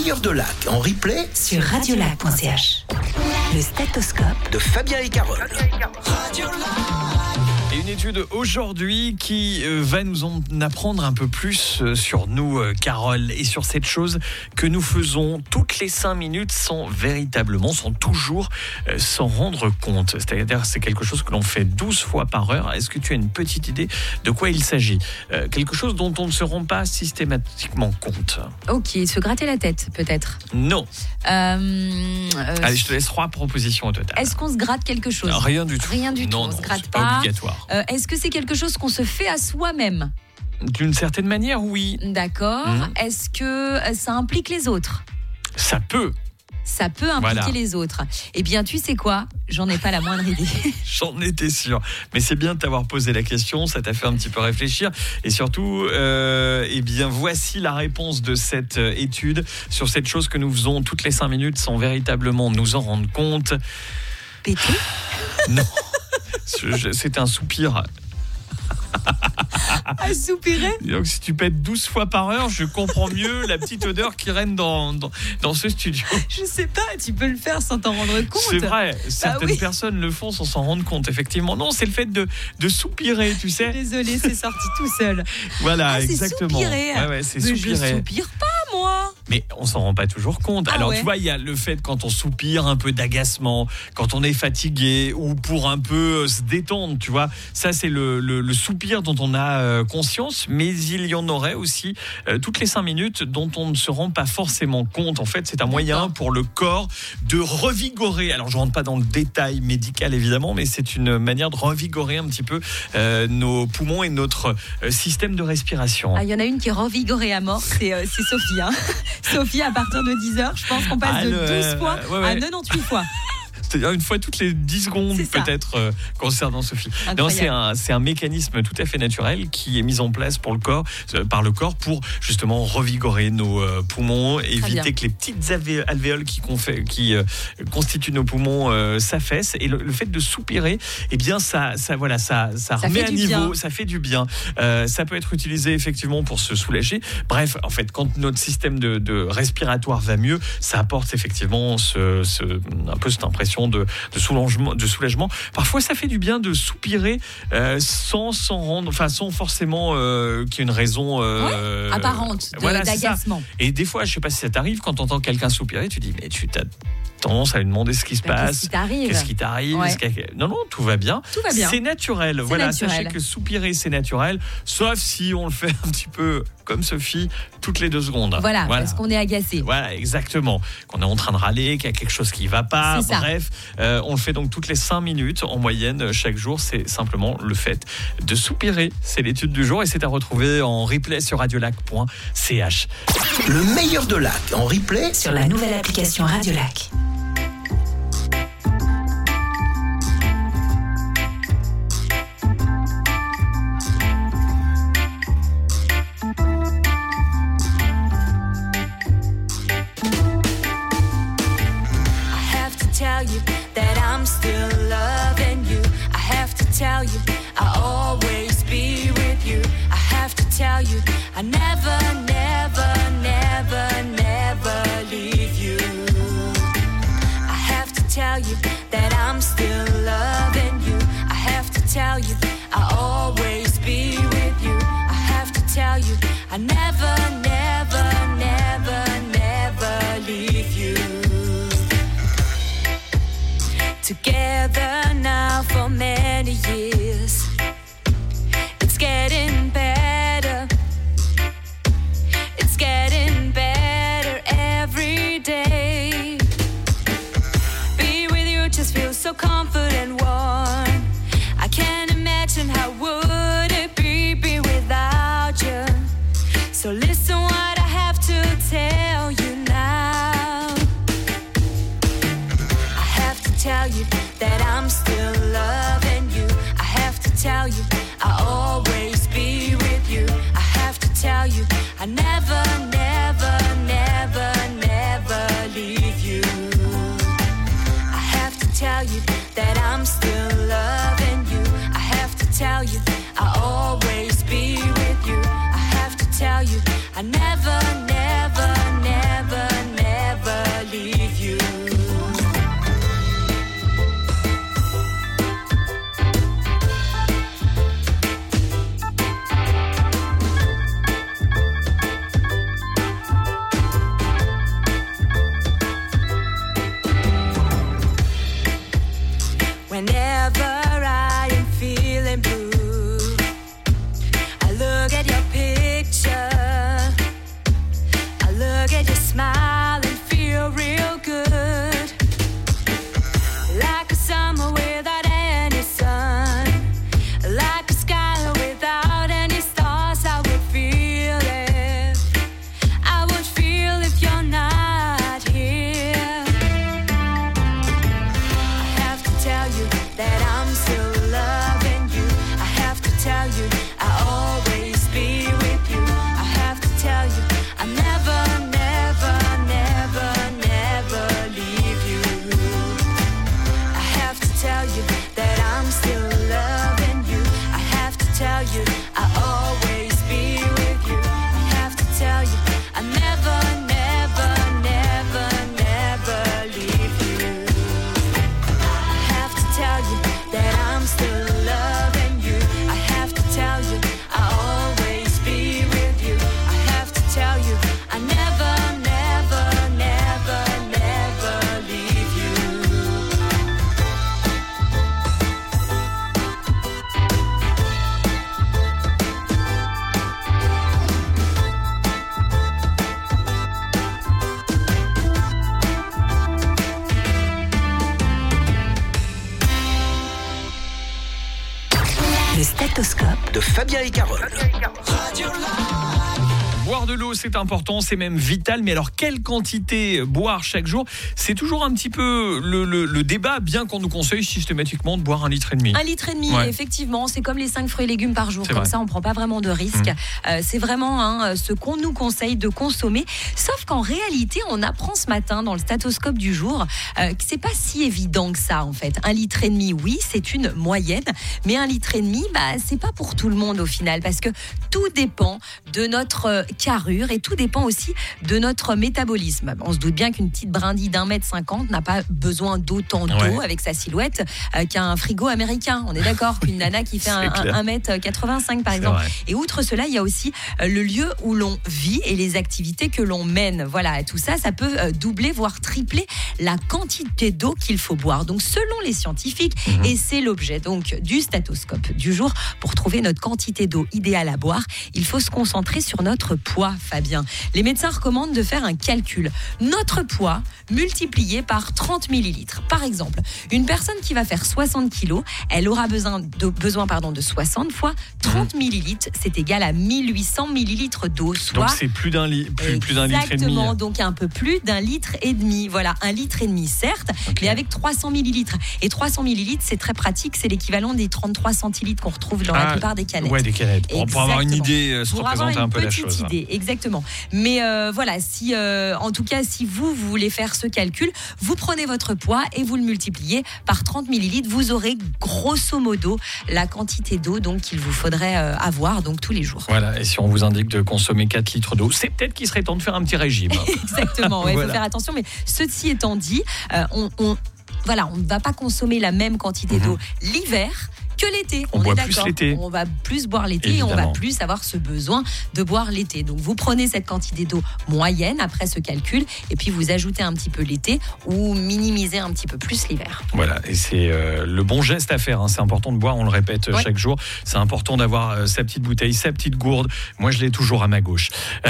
meilleur de Lac en replay sur radiolac.ch. Le stéthoscope de Fabien et Carole. Et une étude aujourd'hui qui va nous en apprendre un peu plus sur nous, Carole, et sur cette chose que nous faisons toutes les 5 minutes sans toujours s'en rendre compte. C'est-à-dire c'est quelque chose que l'on fait 12 fois par heure. Est-ce que tu as une petite idée de quoi il s'agit ? Quelque chose dont on ne se rend pas systématiquement compte. Ok, se gratter la tête, peut-être. Non. Allez, je te laisse 3 propositions au total. Est-ce qu'on se gratte quelque chose ? Rien du tout. Rien du tout, on se gratte pas. Obligatoire. Est-ce que c'est quelque chose qu'on se fait à soi-même ? D'une certaine manière, oui. D'accord. Est-ce que ça implique les autres ? Ça peut. Ça peut impliquer les autres. Eh bien, tu sais quoi ? J'en ai pas la moindre idée. J'en étais sûr. Mais c'est bien de t'avoir posé la question, ça t'a fait un petit peu réfléchir. Et surtout, eh bien, voici la réponse de cette étude sur cette chose que nous faisons toutes les 5 minutes sans véritablement nous en rendre compte. Péter ? Non. C'est un soupir. À soupirer ? Donc si tu pètes 12 fois par heure, je comprends mieux la petite odeur qui règne dans ce studio. Je sais pas, tu peux le faire sans t'en rendre compte. C'est vrai, certaines personnes le font sans s'en rendre compte, effectivement. Non, c'est le fait de soupirer, tu sais. Désolée, c'est sorti tout seul. Voilà, c'est exactement. Soupirer. Ouais, c'est mais soupirer. Je soupire pas, moi. Mais on s'en rend pas toujours compte. Alors tu vois, il y a le fait quand on soupire, un peu d'agacement, quand on est fatigué ou pour un peu se détendre, tu vois. Ça, c'est le soupir dont on a conscience, mais il y en aurait aussi toutes les 5 minutes dont on ne se rend pas forcément compte. En fait, c'est un moyen pour le corps de revigorer. Alors, je rentre pas dans le détail médical, évidemment, mais c'est une manière de revigorer un petit peu nos poumons et notre système de respiration. Il y en a une qui est revigorée à mort, c'est Sophie. Hein. Sophie, à partir de 10 heures, je pense qu'on passe de 12 fois à 98 fois. C'est-à-dire une fois toutes les 10 secondes peut-être concernant Sophie. Non, c'est un mécanisme tout à fait naturel qui est mis en place pour le corps, par le corps pour justement revigorer nos poumons, éviter que les petites alvéoles qui constituent nos poumons s'affaissent. Et le fait de soupirer, eh bien ça remet à niveau, ça fait du bien. Ça peut être utilisé effectivement pour se soulager. Bref, en fait, quand notre système de respiratoire va mieux, ça apporte effectivement un peu cette impression de soulagement. Parfois, ça fait du bien de soupirer sans forcément qu'il y ait une raison apparente d'agacement. Et des fois, je ne sais pas si ça t'arrive, quand tu entends quelqu'un soupirer, tu dis mais tu t'as tendance à lui demander ce qui se passe. Qu'est-ce qui t'arrive ? Non, tout va bien. C'est naturel. Sachez que soupirer, c'est naturel, sauf si on le fait un petit peu comme Sophie, toutes les 2 secondes. Voilà, parce qu'on est agacé. Voilà, exactement. Qu'on est en train de râler, qu'il y a quelque chose qui ne va pas. Bref, on le fait donc toutes les 5 minutes en moyenne chaque jour. C'est simplement le fait de soupirer. C'est l'étude du jour et c'est à retrouver en replay sur radiolac.ch. Le meilleur de Lac en replay sur la nouvelle application Radiolac. Tell you that I'm still loving you. I have to tell you I'll always be with you. I have to tell you I never, never, never, never leave you. I have to tell you that I'm still loving you. I have to tell you I'll always be with you. I have to tell you I never, never, never, never leave you. Together now for many years. It's getting better. It's getting better every day. Be with you just feels so comfort and warm. I can't imagine how would it be without you. So listen what I have to tell you now. I have to tell you stéthoscope de Fabien et Carole. Boire de l'eau, c'est important, c'est même vital. Mais alors, quelle quantité boire chaque jour ? C'est toujours un petit peu le débat, bien qu'on nous conseille systématiquement de boire 1,5 litre. 1,5 litre, ouais. Effectivement. C'est comme les 5 fruits et légumes par jour. C'est comme vrai. Ça, on ne prend pas vraiment de risque. C'est vraiment ce qu'on nous conseille de consommer. Sauf qu'en réalité, on apprend ce matin dans le stéthoscope du jour que ce n'est pas si évident que ça, en fait. 1,5 litre, oui, c'est une moyenne. Mais 1,5 litre, ce n'est pas pour tout le monde au final. Parce que tout dépend de notre carrure et tout dépend aussi de notre métabolisme. On se doute bien qu'une petite brindille d'1,50 m n'a pas besoin d'autant d'eau avec sa silhouette qu'un frigo américain. On est d'accord qu'une nana qui fait 1,85 m par exemple. Vrai. Et outre cela, il y a aussi le lieu où l'on vit et les activités que l'on mène. Voilà, tout ça, ça peut doubler voire tripler la quantité d'eau qu'il faut boire. Donc selon les scientifiques, et c'est l'objet donc du stéthoscope du jour, pour trouver notre quantité d'eau idéale à boire, il faut se concentrer sur notre poids, Fabien. Les médecins recommandent de faire un calcul. Notre poids multiplié par 30 millilitres. Par exemple, une personne qui va faire 60 kilos, elle aura besoin de 60 fois 30 millilitres, c'est égal à 1800 millilitres d'eau. Soit donc c'est plus d'un litre et demi. Exactement, donc un peu plus d'1,5 litre. Voilà, 1,5 litre certes, mais avec 300 millilitres. Et 300 millilitres, c'est très pratique, c'est l'équivalent des 33 centilitres qu'on retrouve dans la plupart des canettes. Ouais, des canettes. Pour avoir une idée, se représenter un peu la chose. Idée, exactement. Mais voilà, en tout cas, si vous voulez faire ce calcul, vous prenez votre poids et vous le multipliez par 30 millilitres. Vous aurez grosso modo la quantité d'eau donc qu'il vous faudrait avoir donc tous les jours. Voilà, et si on vous indique de consommer 4 litres d'eau, c'est peut-être qu'il serait temps de faire un petit régime. Exactement, il faut faire attention. Mais ceci étant dit, on ne va pas consommer la même quantité d'eau l'hiver que l'été. On boit est plus l'été. On va plus boire l'été. Évidemment. Et on va plus avoir ce besoin de boire l'été. Donc vous prenez cette quantité d'eau moyenne après ce calcul et puis vous ajoutez un petit peu l'été ou minimisez un petit peu plus l'hiver. Voilà, et c'est le bon geste à faire. C'est important de boire, on le répète chaque jour. C'est important d'avoir sa petite bouteille, sa petite gourde. Moi, je l'ai toujours à ma gauche.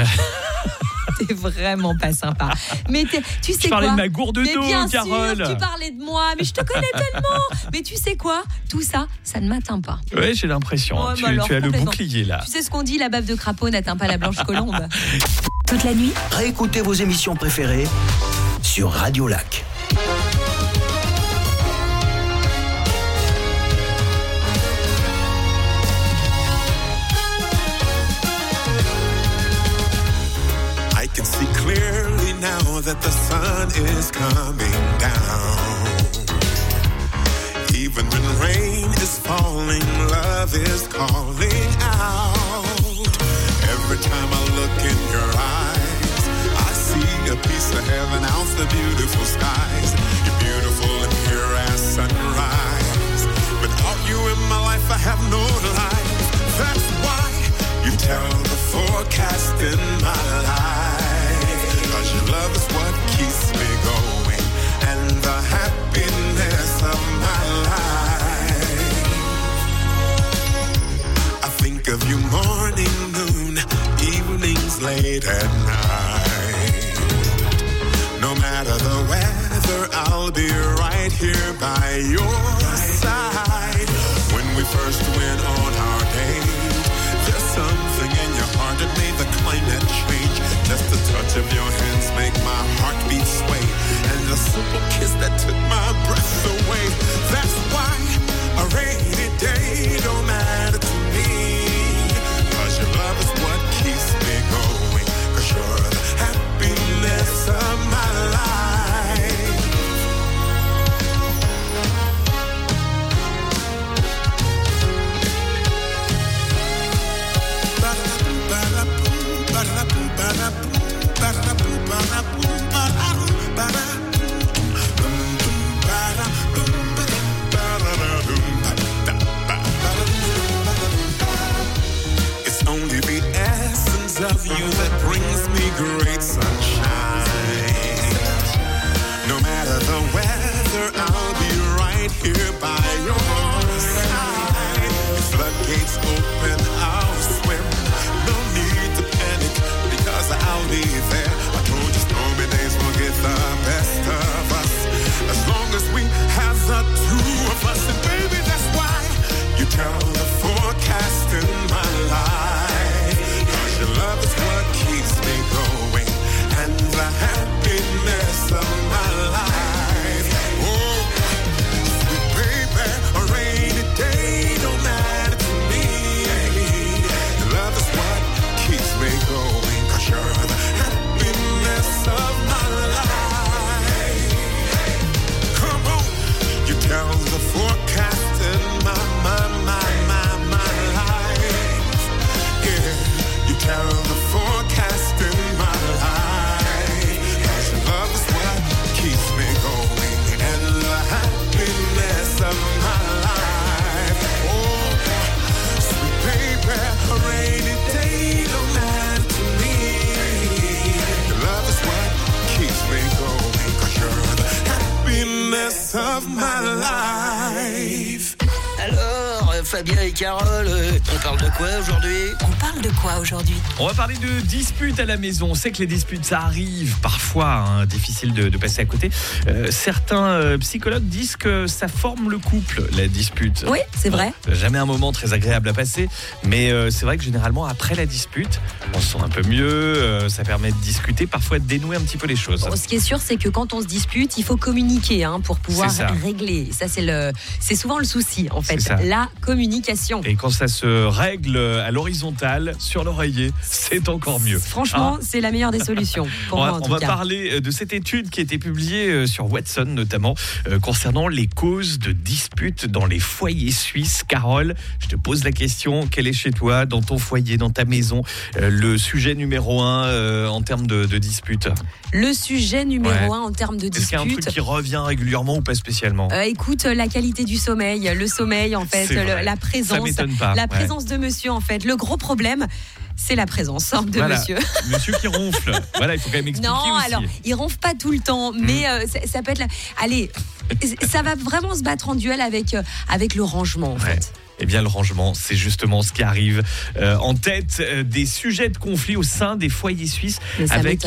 T'es vraiment pas sympa. Mais tu sais quoi ? Je parlais de ma gourde d'eau, bien Carole. Sûr, tu parlais de moi, mais je te connais tellement. Mais tu sais quoi ? Tout ça, ça ne m'atteint pas. Oui, j'ai l'impression. Tu as le bouclier là. Tu sais ce qu'on dit, la bave de crapaud n'atteint pas la blanche colombe. Toute la nuit, réécoutez vos émissions préférées sur Radio Lac. I can see clearly now that the sun is coming down. Even when rain is falling, love is calling out. Every time I look in your eyes, I see a piece of heaven out the beautiful skies. You're beautiful and pure as sunrise. Without you in my life, I have no life. That's why you tell the forecast in my life. 'Cause your love is what keeps me going and the happiness of my life. I think of you morning, noon, evenings, late at night. No matter the weather, I'll be right here by your side. When we first went on our date, there's something in your heart that made the climate change. Just the touch of your hands make my heartbeat sway, and a simple kiss that took my breath away. That's why a rainy day don't matter to me, 'cause your love is what keeps me going, 'cause you're the happiness of my life. It's only the essence of you that brings me great sunshine. No matter the weather, I'll be right here by your side. Floodgates open, I'll swim. No need to panic, because I'll be there. I told you stormy days will get the best of us, as long as we have the two of us. And baby, that's why you tell the forecast happiness of my life. Alors, Fabien et Carole, on parle de quoi aujourd'hui? On parle de quoi aujourd'hui? On va parler de disputes à la maison. On sait que les disputes, ça arrive parfois, difficile de passer à côté. Certains psychologues disent que ça forme le couple, la dispute. Oui, c'est vrai. Jamais un moment très agréable à passer, mais c'est vrai que généralement, après la dispute, on se sent un peu mieux, ça permet de discuter, parfois de dénouer un petit peu les choses. Bon, ce qui est sûr, c'est que quand on se dispute, il faut communiquer pour pouvoir régler. Ça, c'est souvent le souci, en fait. La communication. Et quand ça se règle à l'horizontale, sur l'oreiller, c'est encore mieux. Franchement, c'est la meilleure des solutions. Pour moi, en tout cas. On va parler de cette étude qui a été publiée sur Watson, notamment, concernant les causes de disputes dans les foyers suisses. Carole, je te pose la question, quel est chez toi, dans ton foyer, dans ta maison, le sujet numéro 1 en termes de disputes? Le sujet numéro 1 en termes de disputes. Est-ce qu'il y a un truc qui revient régulièrement ou pas spécialement? Écoute, la qualité du sommeil, le sommeil en fait, la présence. Ça m'étonne pas. La présence de monsieur en fait. Le gros problème, c'est la présence de monsieur. Monsieur qui ronfle. Voilà, il faut quand même expliquer non, aussi. Alors, il ronfle pas tout le temps, mais ça peut être... Allez, ça va vraiment se battre en duel avec le rangement en fait. Eh bien, le rangement, c'est justement ce qui arrive en tête des sujets de conflit au sein des foyers suisses, avec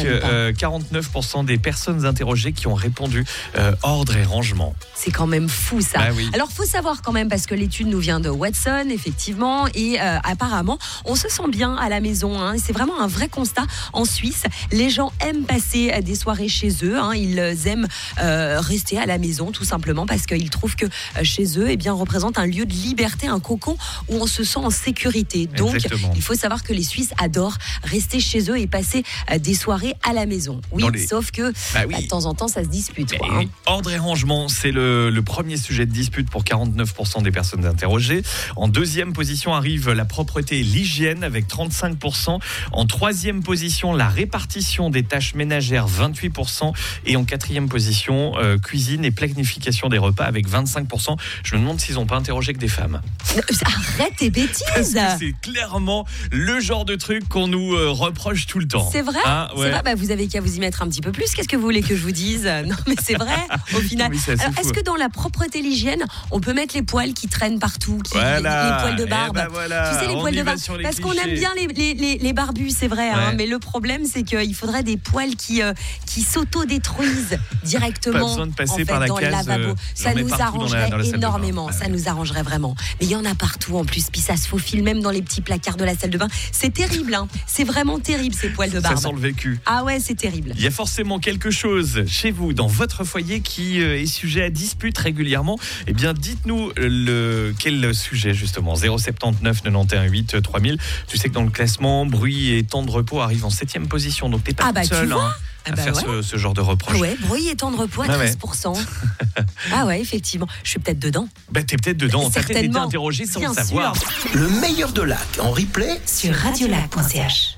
49% des personnes interrogées qui ont répondu ordre et rangement. C'est quand même fou, ça. Bah oui. Alors, faut savoir quand même, parce que l'étude nous vient de Watson, effectivement, et apparemment, on se sent bien à la maison. C'est vraiment un vrai constat. En Suisse, les gens aiment passer des soirées chez eux. Ils aiment rester à la maison, tout simplement, parce qu'ils trouvent que chez eux, représente un lieu de liberté, un cocon où on se sent en sécurité. Donc, il faut savoir que les Suisses adorent rester chez eux et passer des soirées à la maison. Oui, sauf que de temps en temps, ça se dispute. Ordre et rangement, c'est le premier sujet de dispute pour 49% des personnes interrogées. En deuxième position arrive la propreté et l'hygiène avec 35%. En troisième position, la répartition des tâches ménagères, 28%. Et en quatrième position, cuisine et planification des repas avec 25%. Je me demande s'ils n'ont pas interrogé que des femmes. Arrête tes bêtises. Parce que c'est clairement le genre de truc qu'on nous reproche tout le temps. C'est vrai, c'est vrai. Vous avez qu'à vous y mettre un petit peu plus. Qu'est-ce que vous voulez que je vous dise? Non, mais c'est vrai, au final. Oui, alors, est-ce que dans la propreté et l'hygiène, on peut mettre les poils qui traînent partout, les poils de barbe? Tu sais, les poils de barbe. Parce qu'on aime bien les barbus, c'est vrai. Mais le problème, c'est qu'il faudrait des poils qui s'autodétruisent directement. Pas besoin de passer par la dans case, le lavabo. Ça nous arrangerait dans la énormément. Ça nous arrangerait vraiment. Mais il y en a partout en plus, puis ça se faufile même dans les petits placards de la salle de bain. C'est terrible, c'est vraiment terrible ces poils de barbe. Ça sent le vécu. Ah ouais, c'est terrible. Il y a forcément quelque chose chez vous, dans votre foyer, qui est sujet à dispute régulièrement. Eh bien, dites-nous quel sujet justement. 079 91 8 3000. Tu sais que dans le classement, bruit et temps de repos arrivent en 7e position, donc t'es pas seul à faire ce genre de reproche. Ouais, bruit et temps de repos à 13%. Ah ouais, effectivement. Je suis peut-être dedans. T'es peut-être dedans. T'as peut-être été interrogé sans le savoir. Le meilleur de Lac en replay sur radiolac.ch.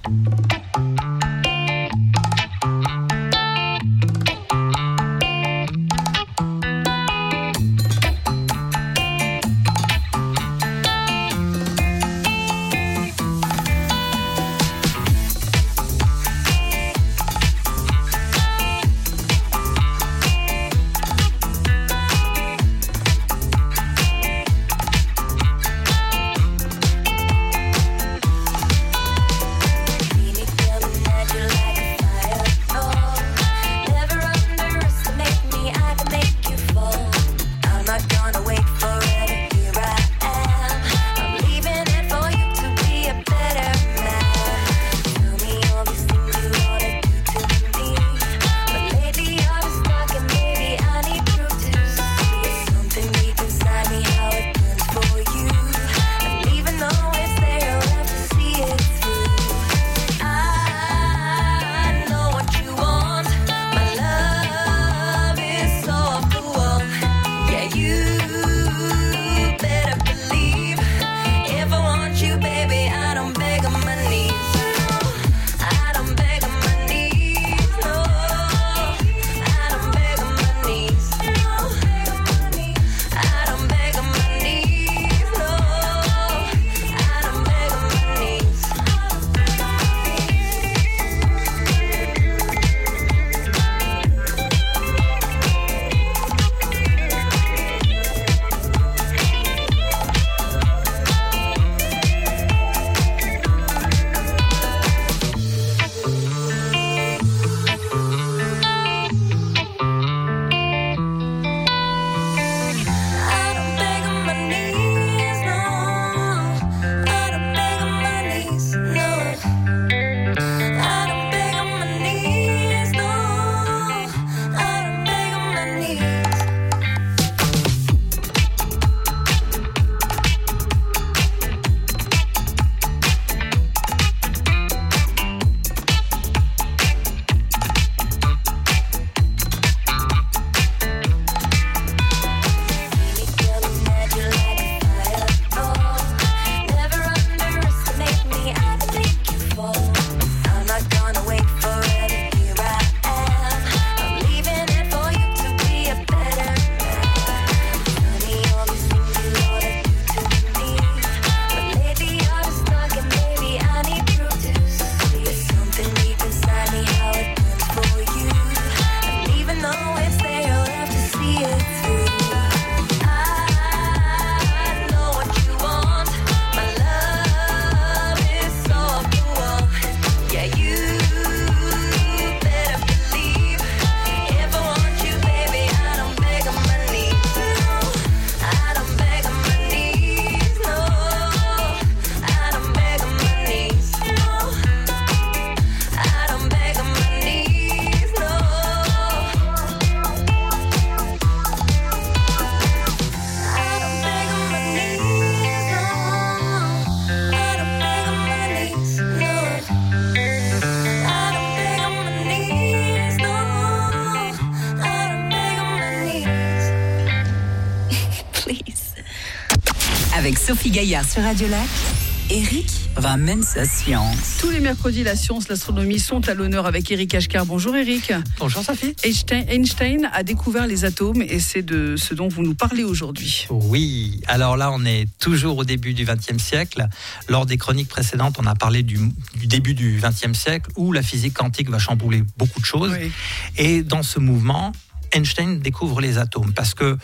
Avec Sophie Gaillard sur Radio Lac, Eric ramène sa science. Tous les mercredis, la science, l'astronomie sont à l'honneur avec Eric Ashker. Bonjour Eric. Bonjour Sophie. Einstein a découvert les atomes et c'est de ce dont vous nous parlez aujourd'hui. Oui, alors là on est toujours au début du XXe siècle. Lors des chroniques précédentes, on a parlé du début du XXe siècle où la physique quantique va chambouler beaucoup de choses. Oui. Et dans ce mouvement, Einstein découvre les atomes parce que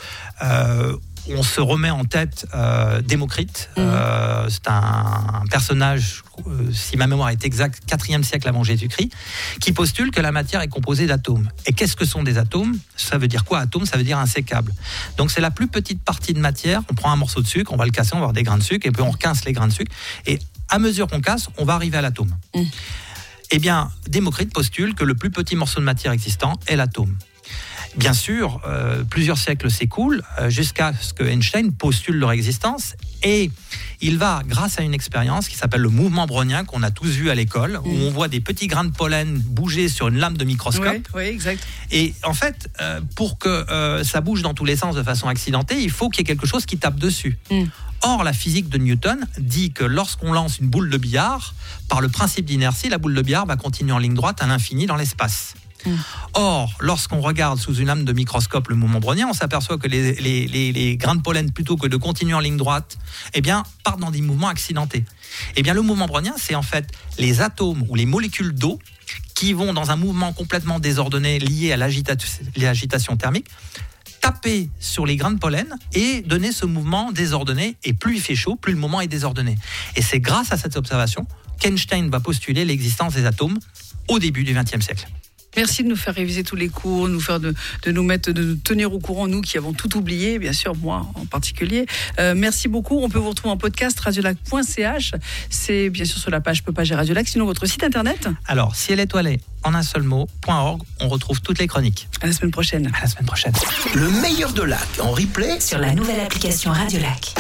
on se remet en tête Démocrite. C'est un personnage, si ma mémoire est exacte, 4e siècle avant Jésus-Christ, qui postule que la matière est composée d'atomes. Et qu'est-ce que sont des atomes ? Ça veut dire quoi, atome ? Ça veut dire insécable. Donc c'est la plus petite partie de matière. On prend un morceau de sucre, on va le casser, on va avoir des grains de sucre, et puis on casse les grains de sucre. Et à mesure qu'on casse, on va arriver à l'atome. Eh bien, Démocrite postule que le plus petit morceau de matière existant est l'atome. Bien sûr, plusieurs siècles s'écoulent jusqu'à ce que Einstein postule leur existence et il va, grâce à une expérience qui s'appelle le mouvement brownien qu'on a tous vu à l'école, où on voit des petits grains de pollen bouger sur une lame de microscope. Oui, exact. Et en fait, pour que ça bouge dans tous les sens de façon accidentée, il faut qu'il y ait quelque chose qui tape dessus. Or, la physique de Newton dit que lorsqu'on lance une boule de billard, par le principe d'inertie, la boule de billard va continuer en ligne droite à l'infini dans l'espace. Or, lorsqu'on regarde sous une lame de microscope le mouvement brownien, on s'aperçoit que les grains de pollen, plutôt que de continuer en ligne droite, eh bien, partent dans des mouvements accidentés. Eh bien, le mouvement brownien, c'est en fait les atomes ou les molécules d'eau qui vont dans un mouvement complètement désordonné lié à l'agitation thermique, taper sur les grains de pollen et donner ce mouvement désordonné. Et plus il fait chaud, plus le mouvement est désordonné. Et c'est grâce à cette observation qu'Einstein va postuler l'existence des atomes au début du XXe siècle. Merci de nous faire réviser tous les cours, de nous tenir au courant, nous qui avons tout oublié, bien sûr, moi en particulier. Merci beaucoup. On peut vous retrouver en podcast radiolac.ch. C'est bien sûr sur la page Peupager Radio Lac. Sinon, votre site internet ? Alors, ciel étoilé en un seul mot.org. On retrouve toutes les chroniques. À la semaine prochaine. À la semaine prochaine. Le meilleur de Lac en replay sur la nouvelle application Radio Lac.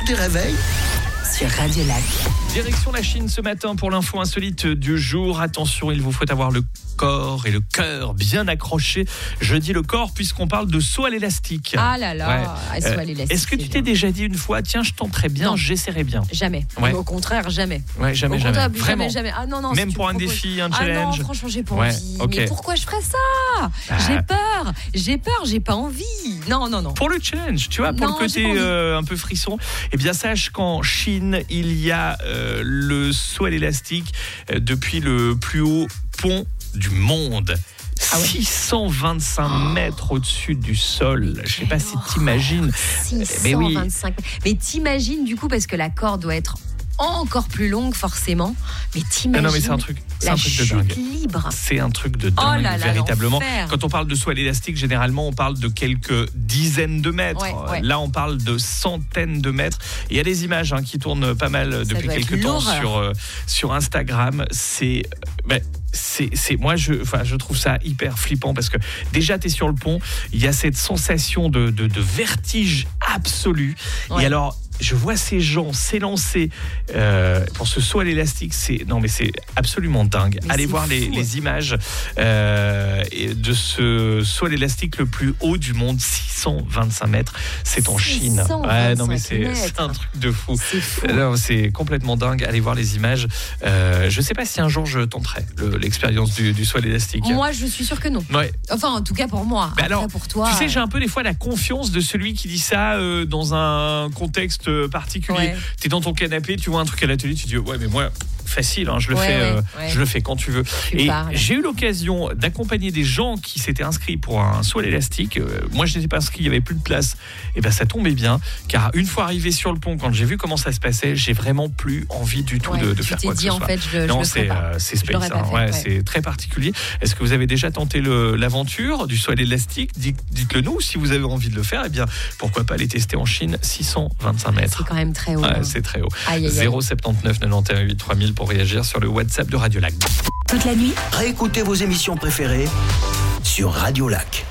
l'heure du réveil sur Radio Lac. Direction la Chine ce matin pour l'info insolite du jour. Attention, il vous faut avoir le corps et le cœur bien accrochés. Je dis le corps puisqu'on parle de saut à l'élastique. Ah là là, saut à l'élastique. Est-ce que tu t'es déjà dit une fois, tiens, je tenterais bien, non. J'essaierais bien? Jamais. Ouais. Au contraire, jamais. Ouais, jamais. Vraiment. Jamais. Ah non. Même si pour un défi, un challenge. Ah non, franchement, j'ai pas envie. Okay. Mais pourquoi je ferais ça? J'ai peur, j'ai pas envie. Non. Pour le challenge, tu vois, pour le côté un peu frisson, eh bien sache qu'en Chine, il y a le saut à l'élastique depuis le plus haut pont du monde. 625 mètres au-dessus du sol. Je sais pas si t'imagines. 625. Mais t'imagines du coup, parce que la corde doit être encore plus longue forcément. Mais t'imagines. Non, mais c'est un truc de dingue. Libre. C'est un truc de dingue, véritablement. L'enfer. Quand on parle de saut à l'élastique, généralement, on parle de quelques dizaines de mètres. Ouais. Là, on parle de centaines de mètres. Il y a des images qui tournent pas mal depuis quelques temps sur Instagram. Moi je trouve ça hyper flippant parce que déjà tu es sur le pont, il y a cette sensation de vertige absolu. Et alors je vois ces gens s'élancer pour ce saut à l'élastique, c'est absolument dingue. Allez voir les images de ce saut à l'élastique le plus haut du monde, 625 mètres, c'est en Chine. C'est un truc de fou. C'est fou. Alors, c'est complètement dingue. Allez voir les images. Je sais pas si un jour je tenterai l'expérience du saut à l'élastique. Moi, je suis sûre que non. Ouais. Enfin, en tout cas pour moi. Mais alors, pour toi, tu sais, j'ai un peu des fois la confiance de celui qui dit ça dans un contexte particulier. Ouais. Tu es dans ton canapé, tu vois un truc à la télé, tu dis ouais mais moi facile, je le fais quand tu veux. J'ai eu l'occasion d'accompagner des gens qui s'étaient inscrits pour un saut à l'élastique. Moi je n'étais pas inscrit, il n'y avait plus de place. Et ben ça tombait bien, car une fois arrivé sur le pont, quand j'ai vu comment ça se passait, j'ai vraiment plus envie du tout de faire quoi que ce soit. En fait, je le ferai pas. C'est space, c'est très particulier. Est-ce que vous avez déjà tenté l'aventure du saut à l'élastique? Dites-le nous. Si vous avez envie de le faire, eh bien pourquoi pas aller tester en Chine. 625 mètres. C'est quand même très haut. C'est très haut. 079 91 8 3000 pour réagir sur le WhatsApp de Radio Lac. Toute la nuit, Réécoutez vos émissions préférées sur Radio Lac.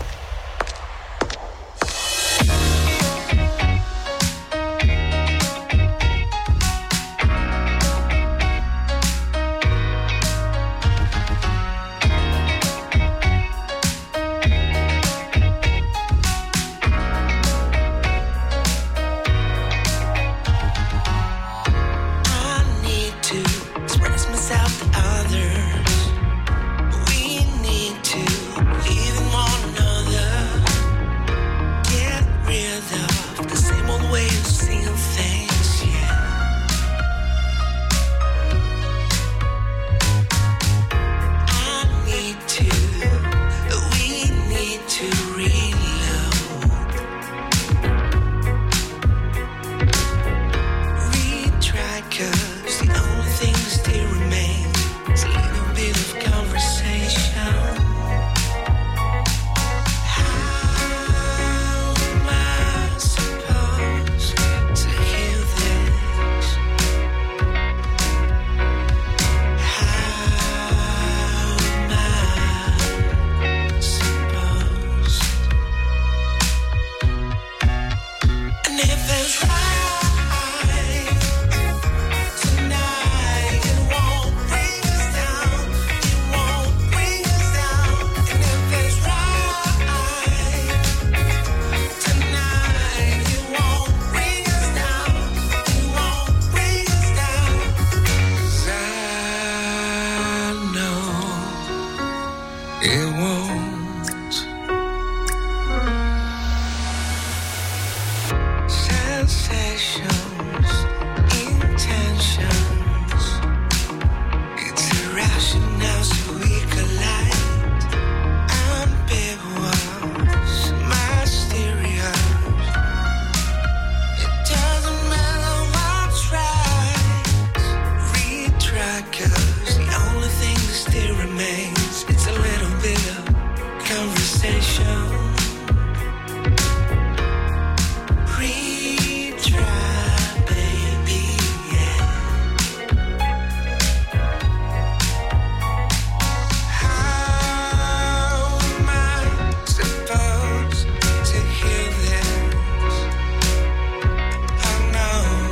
know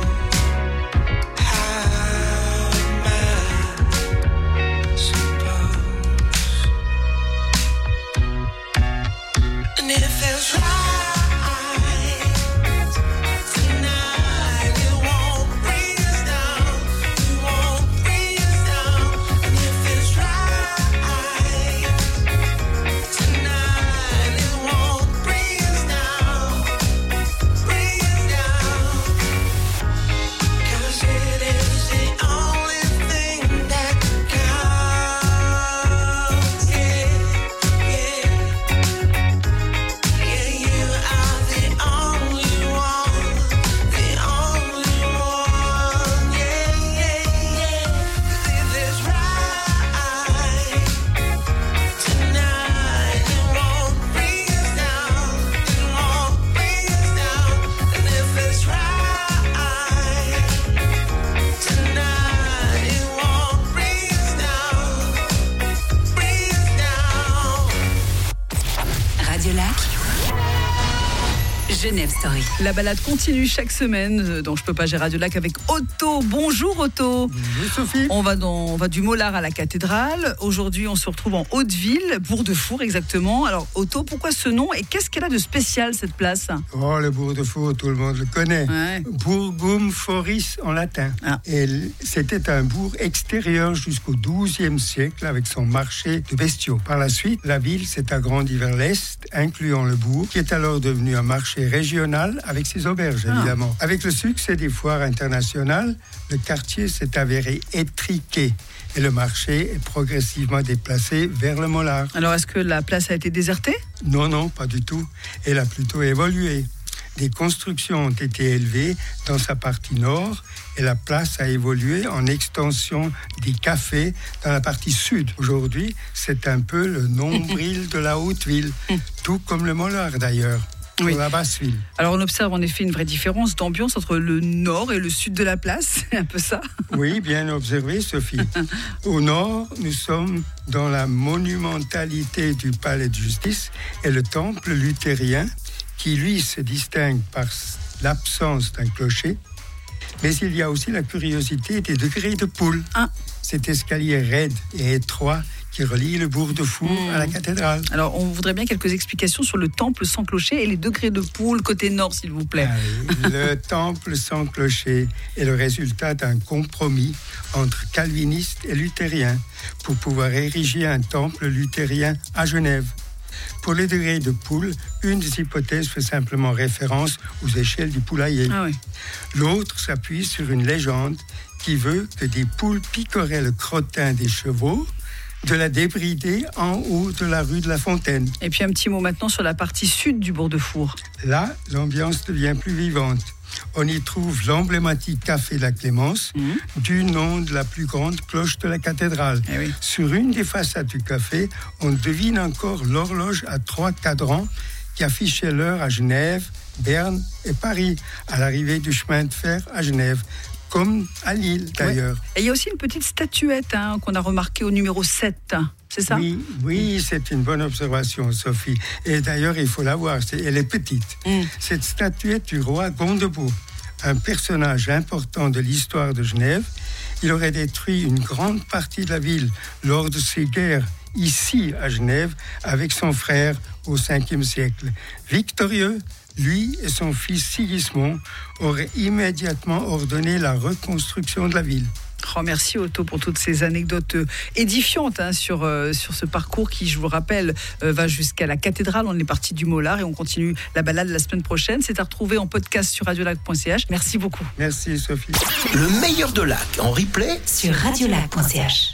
Genève Story. La balade continue chaque semaine dans Je peux pas gérer Radio Lac avec Otto. Bonjour Otto. Bonjour Sophie. On va du Mollard à la cathédrale. Aujourd'hui, on se retrouve en Haute-Ville, Bourg-de-Four exactement. Alors Otto, pourquoi ce nom et qu'est-ce qu'elle a de spécial cette place? Oh, le Bourg-de-Four, tout le monde le connaît. Ouais. Burgum Foris en latin. Ah. Et c'était un bourg extérieur jusqu'au XIIe siècle avec son marché de bestiaux. Par la suite, la ville s'est agrandie vers l'est, incluant le bourg, qui est alors devenu un marché régional avec ses auberges, évidemment. Avec le succès des foires internationales, le quartier s'est avéré étriqué et le marché est progressivement déplacé vers le Mollard. Alors, est-ce que la place a été désertée? Non, pas du tout. Elle a plutôt évolué. Des constructions ont été élevées dans sa partie nord et la place a évolué en extension des cafés dans la partie sud. Aujourd'hui, c'est un peu le nombril de la Haute-Ville, tout comme le Mollard d'ailleurs. Oui. Pour la Basse-Ville. Alors on observe en effet une vraie différence d'ambiance entre le nord et le sud de la place, c'est un peu ça? Oui, bien observé Sophie. Au nord, nous sommes dans la monumentalité du palais de justice et le temple luthérien qui lui se distingue par l'absence d'un clocher. Mais il y a aussi la curiosité des degrés de Poule. Cet escalier raide et étroit qui relie le Bourg-de-Four à la cathédrale. Alors, on voudrait bien quelques explications sur le temple sans clocher et les degrés de Poule côté nord, s'il vous plaît. Le temple sans clocher est le résultat d'un compromis entre calvinistes et luthériens pour pouvoir ériger un temple luthérien à Genève. Pour les degrés de Poule, une des hypothèses fait simplement référence aux échelles du poulailler. L'autre s'appuie sur une légende qui veut que des poules piqueraient le crottin des chevaux de la débrider en haut de la rue de la Fontaine. Et puis un petit mot maintenant sur la partie sud du Bourg-de-Four. Là, l'ambiance devient plus vivante. On y trouve l'emblématique café de la Clémence, du nom de la plus grande cloche de la cathédrale. Sur une des façades du café, on devine encore l'horloge à 3 cadrans qui affichait l'heure à Genève, Berne et Paris, à l'arrivée du chemin de fer à Genève. Comme à Lille, d'ailleurs. Et il y a aussi une petite statuette qu'on a remarquée au numéro 7, c'est ça? Oui, c'est une bonne observation, Sophie. Et d'ailleurs, il faut la voir, elle est petite. Cette statuette du roi Gondebaud, un personnage important de l'histoire de Genève, il aurait détruit une grande partie de la ville lors de ses guerres ici à Genève avec son frère au 5e siècle. Victorieux, lui et son fils Sigismond auraient immédiatement ordonné la reconstruction de la ville. Oh, merci Otto pour toutes ces anecdotes édifiantes sur ce parcours qui, je vous rappelle, va jusqu'à la cathédrale. On est parti du Mollard et on continue la balade la semaine prochaine. C'est à retrouver en podcast sur radiolac.ch. Merci beaucoup. Merci Sophie. Le meilleur de Lac en replay sur radiolac.ch.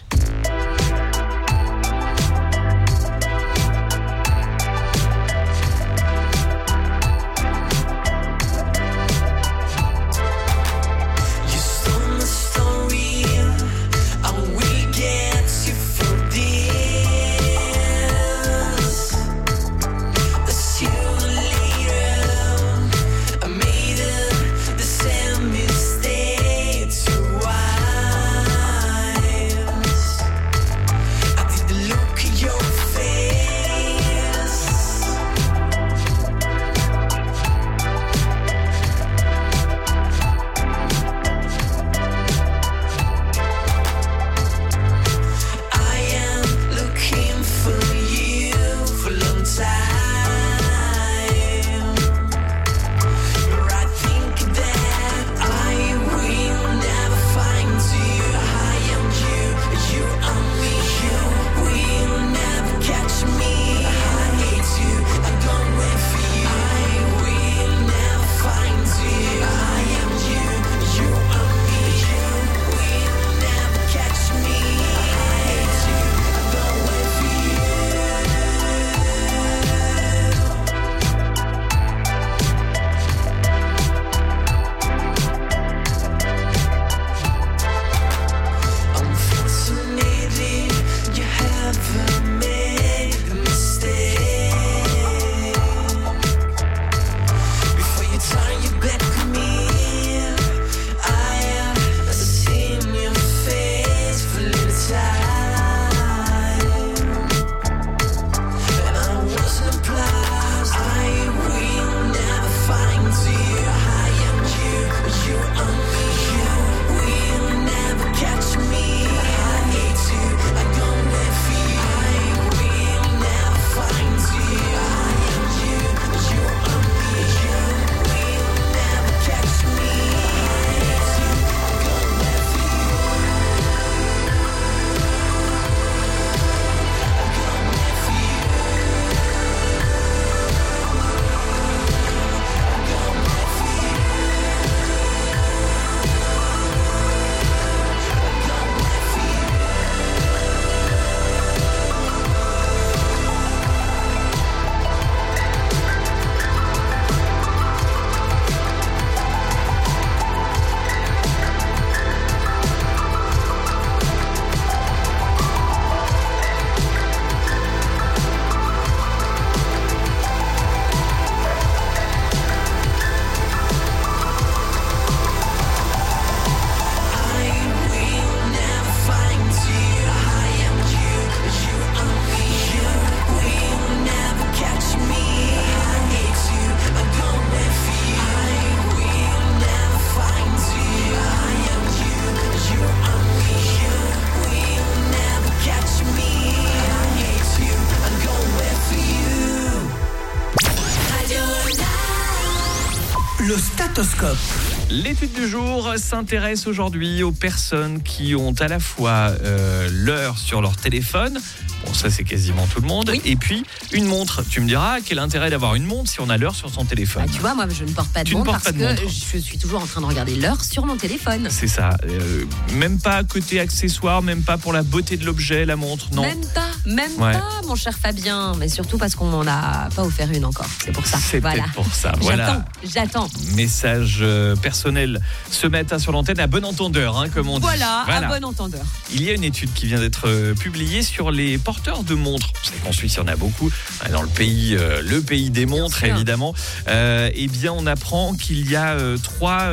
Le statoscope. L'étude du jour s'intéresse aujourd'hui aux personnes qui ont à la fois l'heure sur leur téléphone. Bon, ça c'est quasiment tout le monde. Oui. Et puis une montre. Tu me diras, quel intérêt d'avoir une montre si on a l'heure sur son téléphone? Tu vois, moi je ne porte pas de montre parce que je suis toujours en train de regarder l'heure sur mon téléphone. C'est ça. Même pas côté accessoire, même pas pour la beauté de l'objet, la montre, non. Même pas, mon cher Fabien. Mais surtout parce qu'on m'en a pas offert une encore. C'est pour ça. C'est peut-être pour ça. Voilà. J'attends. Message personnel ce matin sur l'antenne à bon entendeur, comme on dit. Voilà, à bon entendeur. Il y a une étude qui vient d'être publiée sur les porteurs de montres. Vous savez qu'en Suisse, il y en a beaucoup. Dans le pays des montres, évidemment. Eh bien, on apprend qu'il y a trois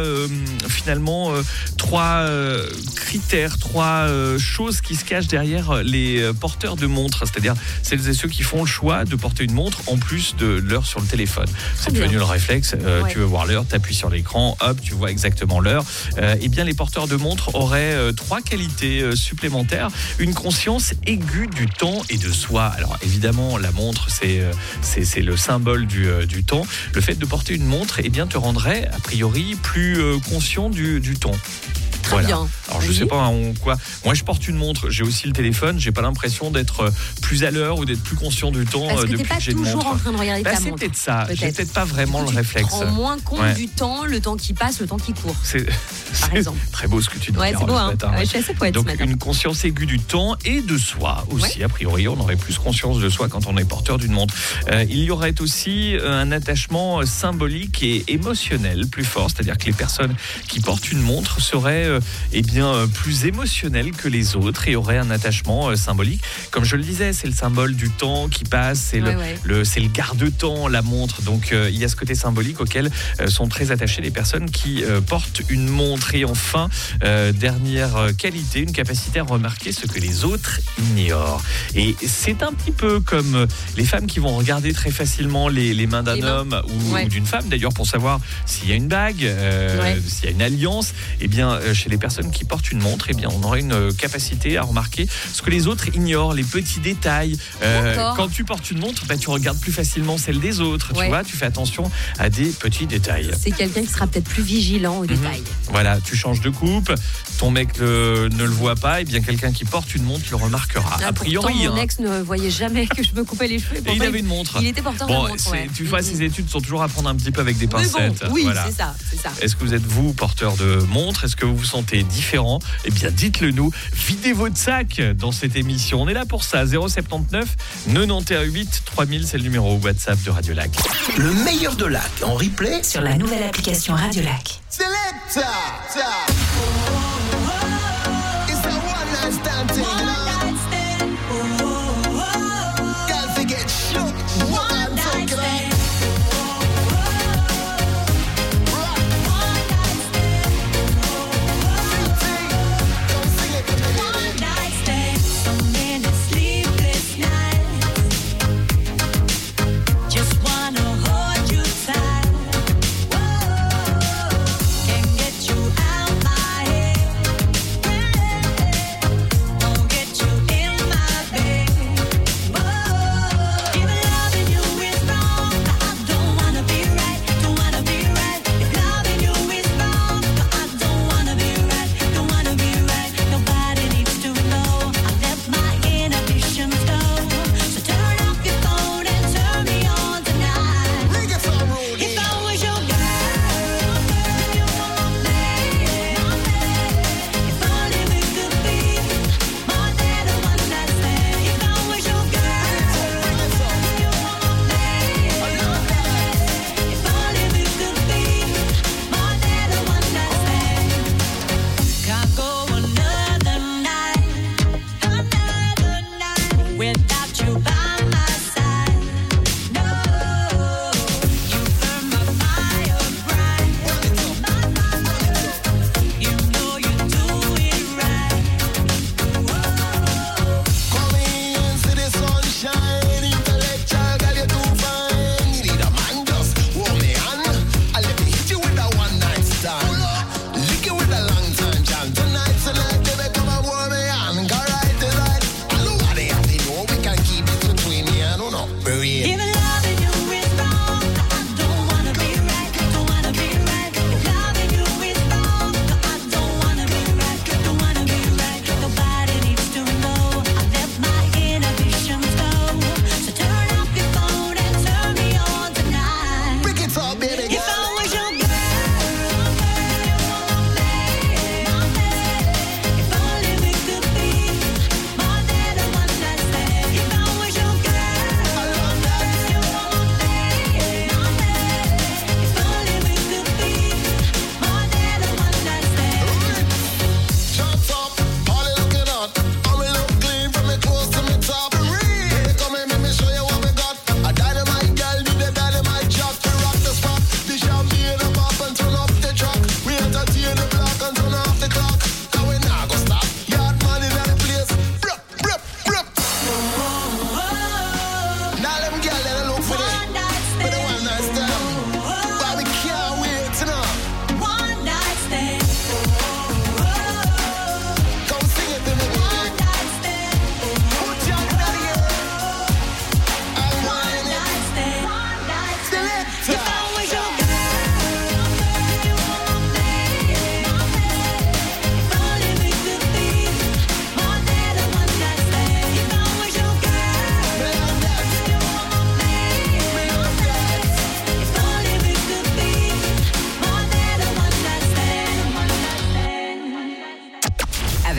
critères, trois choses qui se cachent derrière les porteurs de montres. C'est-à-dire celles et ceux qui font le choix de porter une montre en plus de l'heure sur le téléphone. C'est devenu le réflexe. Tu veux voir l'heure, tu appuies sur l'écran, hop, tu vois exactement l'heure. Eh bien, les porteurs de montres auraient trois qualités supplémentaires. Une conscience aiguë du temps et de soi. Alors, évidemment, la montre, c'est le symbole du temps. Le fait de porter une montre, eh bien, te rendrait, a priori, plus conscient du temps. Très bien. Alors je sais pas en quoi. Moi je porte une montre, j'ai aussi le téléphone, j'ai pas l'impression d'être plus à l'heure ou d'être plus conscient du temps depuis que j'ai une montre. T'es pas toujours en train de regarder ta montre. C'est peut-être ça. J'ai peut-être pas vraiment le réflexe. Tu prends moins compte du temps, le temps qui passe, le temps qui court. C'est très beau ce que tu dis. Ouais, c'est beau. Je suis assez poète donc ce matin. Une conscience aiguë du temps et de soi aussi. A priori, on aurait plus conscience de soi quand on est porteur d'une montre. Il y aurait aussi un attachement symbolique et émotionnel plus fort, c'est-à-dire que les personnes qui portent une montre seraient plus émotionnel que les autres et aurait un attachement symbolique. Comme je le disais, c'est le symbole du temps qui passe, c'est le garde-temps, la montre. Donc il y a ce côté symbolique auquel sont très attachées les personnes qui portent une montre. Et enfin, dernière qualité, une capacité à remarquer ce que les autres ignorent. Et c'est un petit peu comme les femmes qui vont regarder très facilement les mains d'un homme ou d'une femme, d'ailleurs, pour savoir s'il y a une bague, s'il y a une alliance. Eh bien, chez les personnes qui portent une montre, eh bien, on aurait une capacité à remarquer ce que les autres ignorent, les petits détails. Quand tu portes une montre, tu regardes plus facilement celle des autres. Tu vois, tu fais attention à des petits détails. C'est quelqu'un qui sera peut-être plus vigilant aux détails. Voilà, tu changes de coupe, ton mec ne le voit pas, et bien quelqu'un qui porte une montre le remarquera. A priori, mon ex ne voyait jamais que je me coupais les cheveux. Et il avait une montre. Il était porteur de montre. Tu vois, ces études sont toujours à prendre un petit peu avec des pincettes. Oui, voilà. C'est ça. Est-ce que vous êtes porteur de montre? Est-ce que vous vous sentez différent? Eh bien, dites-le nous. Videz votre sac dans cette émission. On est là pour ça. 079 91 8 3000, c'est le numéro WhatsApp de Radio Lac. Le meilleur de Lac en replay sur la nouvelle application Radio Lac. Selecta. It's a one-night stand thing, you know? Girl, forget shook. One night stand. Get you out my head.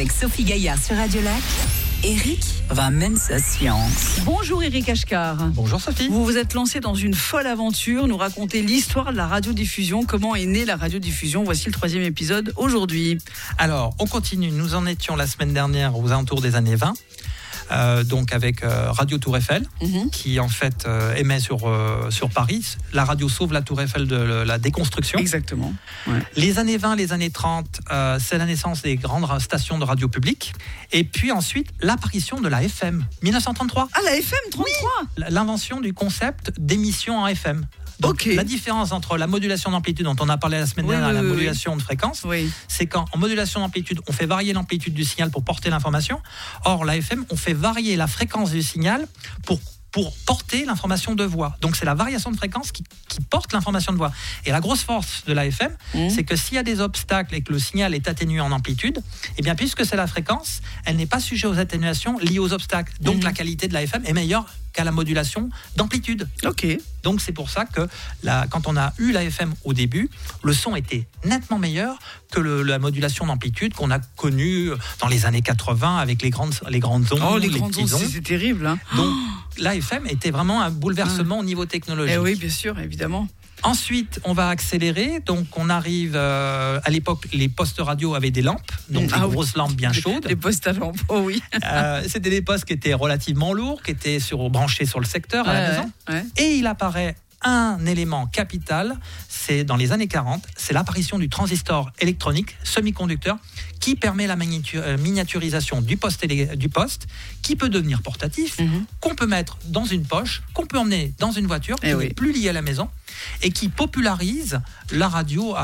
Avec Sophie Gaillard sur Radio Lac, Eric ramène sa science. Bonjour Eric Ashkar. Bonjour Sophie. Vous vous êtes lancé dans une folle aventure, nous racontez l'histoire de la radiodiffusion, comment est née la radiodiffusion. Voici le 3e épisode aujourd'hui. Alors, on continue. Nous en étions la semaine dernière aux alentours des années 20. Donc avec Radio Tour Eiffel, qui en fait émet sur Paris. La radio sauve la Tour Eiffel de la déconstruction. Exactement. Ouais. Les années 20, les années 30, c'est la naissance des grandes stations de radio publique. Et puis ensuite, l'apparition de la FM, 1933. Ah, la FM 33 oui. L'invention du concept d'émission en FM. Donc, la différence entre la modulation d'amplitude dont on a parlé la semaine dernière et la modulation de fréquence, c'est qu'en modulation d'amplitude, on fait varier l'amplitude du signal pour porter l'information. Or, la FM, on fait varier la fréquence du signal pour porter l'information de voix. Donc, c'est la variation de fréquence qui porte l'information de voix. Et la grosse force de la FM, c'est que s'il y a des obstacles et que le signal est atténué en amplitude, eh bien, puisque c'est la fréquence, elle n'est pas sujet aux atténuations liées aux obstacles. Donc, la qualité de la FM est meilleure qu'à la modulation d'amplitude. Ok. Donc c'est pour ça que quand on a eu la FM au début, le son était nettement meilleur que la modulation d'amplitude qu'on a connue dans les années 80 avec les grandes ondes. Oh, les grandes ondes, c'est terrible. Hein. Donc la FM était vraiment un bouleversement au niveau technologique. Eh oui, bien sûr, évidemment. Ensuite, on va accélérer. Donc, on arrive à l'époque, les postes radio avaient des lampes, donc des grosses lampes bien chaudes. Des postes à lampes, oui. C'était des postes qui étaient relativement lourds, qui étaient branchés sur le secteur à la maison. Et il apparaît un élément capital, c'est dans les années 40, c'est l'apparition du transistor électronique semi-conducteur qui permet la miniaturisation du poste, qui peut devenir portatif, qu'on peut mettre dans une poche, qu'on peut emmener dans une voiture, qui n'est plus liée à la maison, et qui popularise la radio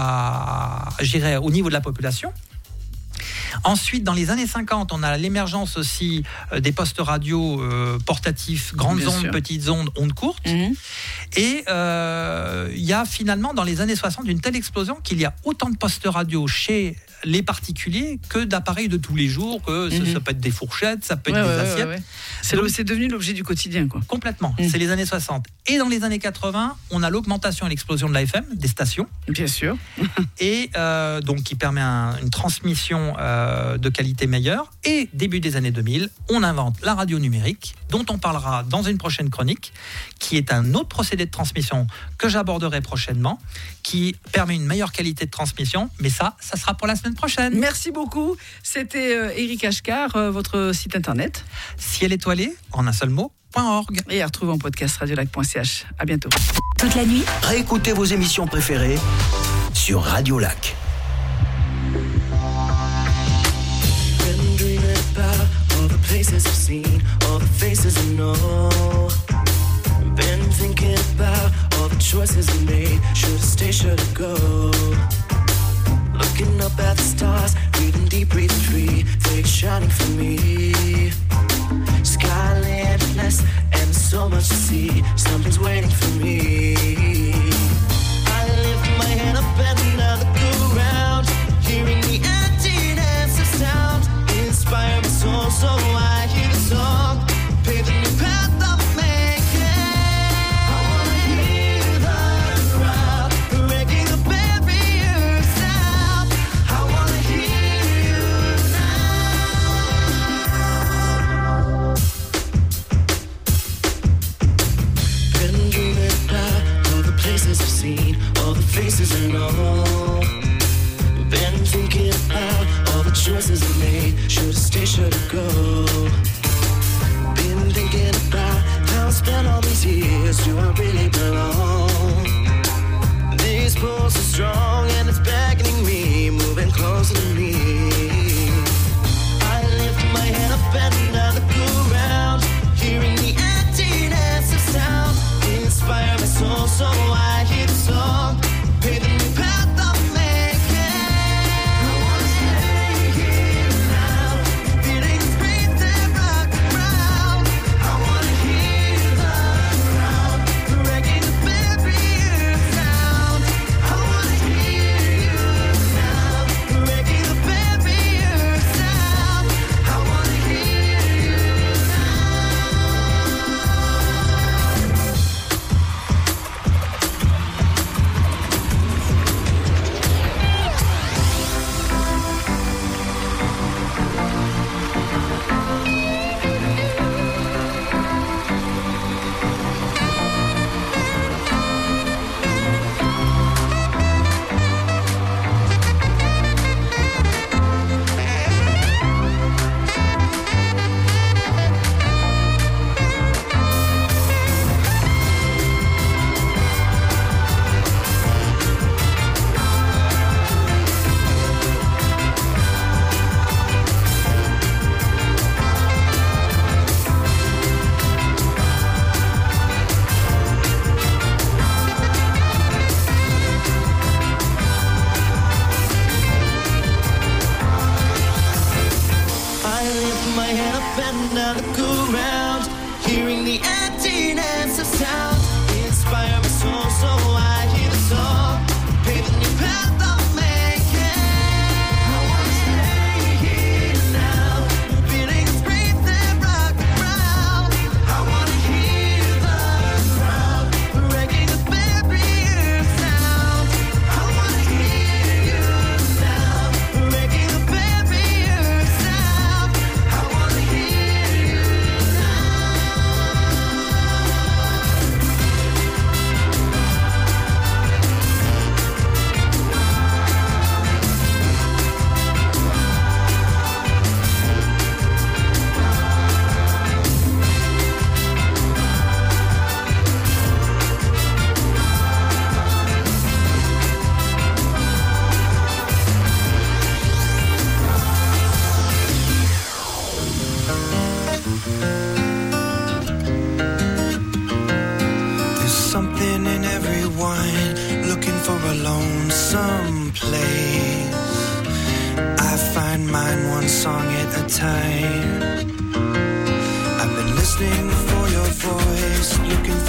au niveau de la population. Ensuite, dans les années 50, on a l'émergence aussi des postes radio portatifs, grandes ondes, petites ondes, ondes courtes. Et il y a finalement, dans les années 60, une telle explosion qu'il y a autant de postes radio chez les particuliers que d'appareils de tous les jours, que ça peut être des fourchettes, ça peut être des assiettes. C'est devenu l'objet du quotidien, quoi. Complètement. C'est les années 60. Et dans les années 80, on a l'augmentation et l'explosion de l'AFM, des stations. Bien sûr. Et donc qui permet une transmission de qualité meilleure. Et début des années 2000, on invente la radio numérique, dont on parlera dans une prochaine chronique, qui est un autre procédé de transmission que j'aborderai prochainement, qui permet une meilleure qualité de transmission. Mais ça sera pour la semaine prochaine. Merci beaucoup. C'était Eric Ashkar, votre site internet. Ciel étoilé, en un seul mot, .org. Et à retrouver en podcast radiolac.ch. À bientôt. Toute la nuit, réécoutez vos émissions préférées sur Radio Lac. Been dreaming about all the places I've seen, all the faces I know. Been thinking about all the choices I made. Should I stay, should I go? Looking up at the stars, breathing deep, breathing free. They shining for me. Sky limitless, and there's so much to see. Something's waiting for me. I lift my head up and I look around, hearing the emptiness of sound. Inspire my soul so I hear the song. Pave the new path I'm making. I wanna hear the crowd breaking the barriers down. I wanna hear you now. Been dreaming about all the places I've seen, all the faces I know. Been thinking about all the choices I made. Should I stay, should I go? Been thinking about how I spent all these years. Do I really belong? These pulls are strong and it's beckoning me, moving closer to me. I lift my head up and I look around, hearing the emptiness of sound. Inspire my soul so I hear the song. Pay the new path I'm making. I wanna stay here now, feeling this breeze that rock around. I wanna hear the crowd breaking the everyone looking for a lonesome place. I find mine one song at a time. I've been listening for your voice, looking